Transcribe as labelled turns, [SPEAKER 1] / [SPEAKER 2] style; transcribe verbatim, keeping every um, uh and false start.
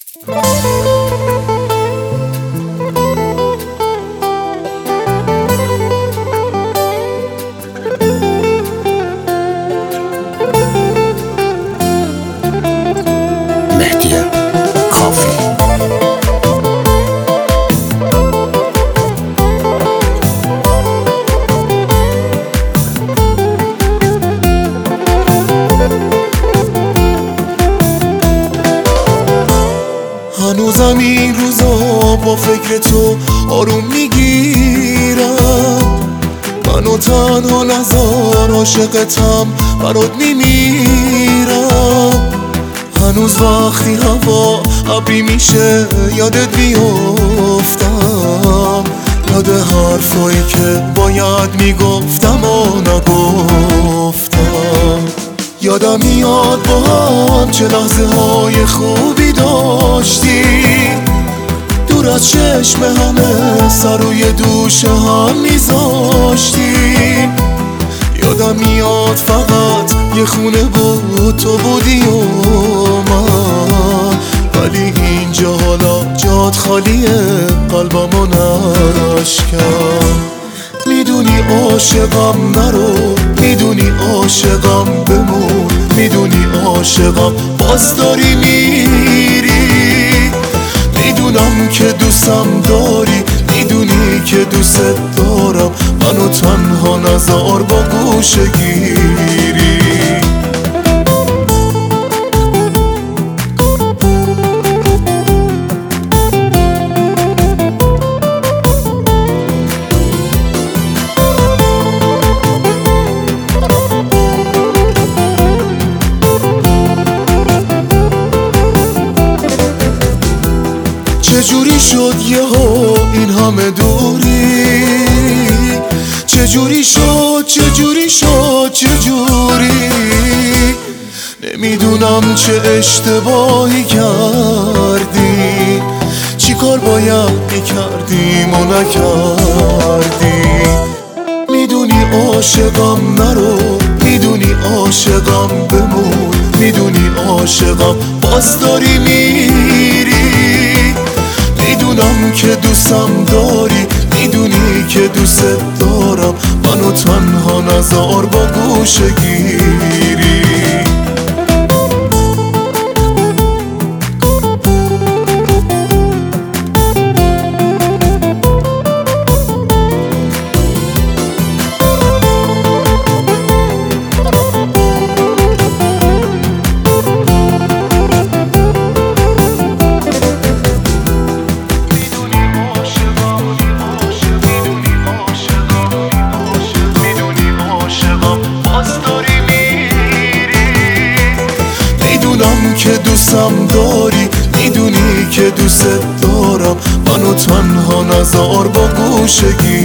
[SPEAKER 1] هنوزم این روزا با فکر تو آروم میگیرم، منو تنها نذار عاشقتم برات میمیرم. هنوز وقتی هوا ابری میشه یادت میافتم، یاد حرفایی که باید میگفتم و نگفتم. یادم میاد با هم چه لحظه های خوبی داشتی، دور از چشم همه سر روی دوش هم میذاشتی. یادم میاد فقط یه خونه بود تو بودی و من، ولی اینجا حالا جات خالیه قلبمو نشکن. میدونی عاشقم نرو، میدونی عاشقم بمون، میدونی عاشقم باز داری میری. میدونم که دوستم داری، میدونی که دوست دارم، منو تنها نذار با گوشه گیری. چجوری شد یهو این همه دوری، چجوری شد چجوری شد چجوری. نمیدونم چه اشتباهی کردی، چی کار باید میکردیم و نکردیم. میدونی عاشقم نرو، میدونی عاشقم بمون، میدونی عاشقم باز داری میری. میدونم که دوستم داری، میدونی که دوست دارم، منو تنها نذار با گوشه گیری. که دوستم داری، میدونی که دوست دارم، منو تنها نذار با گوشه گیری.